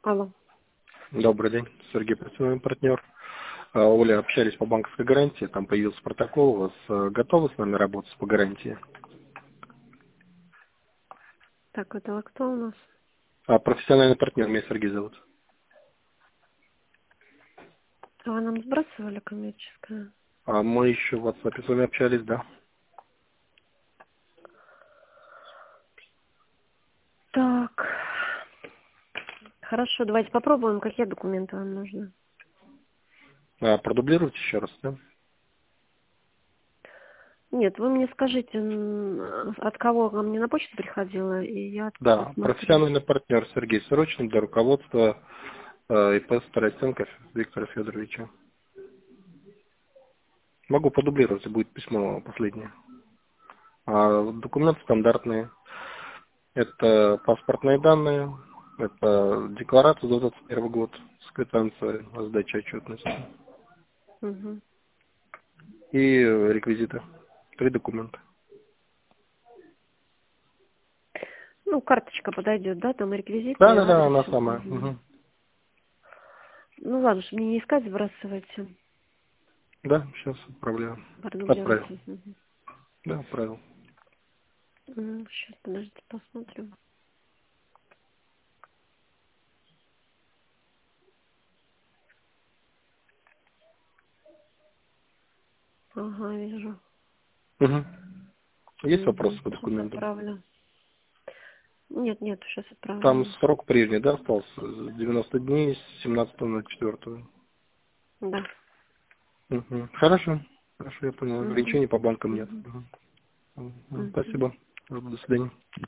Алло. Добрый день, Сергей, представляем партнер. Оля, общались по банковской гарантии, там появился протокол, у вас готовы с нами работать по гарантии? Так, это кто у нас? Профессиональный партнер, меня Сергей зовут. А вы нам сбрасывали коммерческое? Мы еще в WhatsApp с вами общались, да? Так. Хорошо, давайте попробуем, какие документы вам нужны. Продублируйте еще раз, да? Нет, вы мне скажите, от кого ко мне на почту приходило, и я Да, посмотрю. профессиональный партнер Сергей Сорочный для руководства ИП Старостенко Виктора Федоровича. Могу продублировать, будет письмо последнее. Документы стандартные. Это паспортные данные, это декларация за 2021 год с квитанцией о сдаче отчетности Угу. и реквизиты. 3 документа. Ну, карточка подойдет, да, там и реквизиты, и Да, адрес. она Всё. самая. Мгм. Угу. Ну ладно, чтобы мне не искать, сбрасывайте. Да, сейчас отправляю. Отправил. Продублируйте. Угу. Да, отправил. Сейчас, подождите, посмотрим. Ага, вижу. Угу. Есть вопросы Угу. по Сейчас документам? отправлю. Нет, сейчас Там отправляю. срок прежний, да, остался? 90 дней с 17.04. Да. Угу. Хорошо. Хорошо, я понял. Угу. Ограничений по банкам нет. Угу. Угу. Угу. Спасибо. До свидания.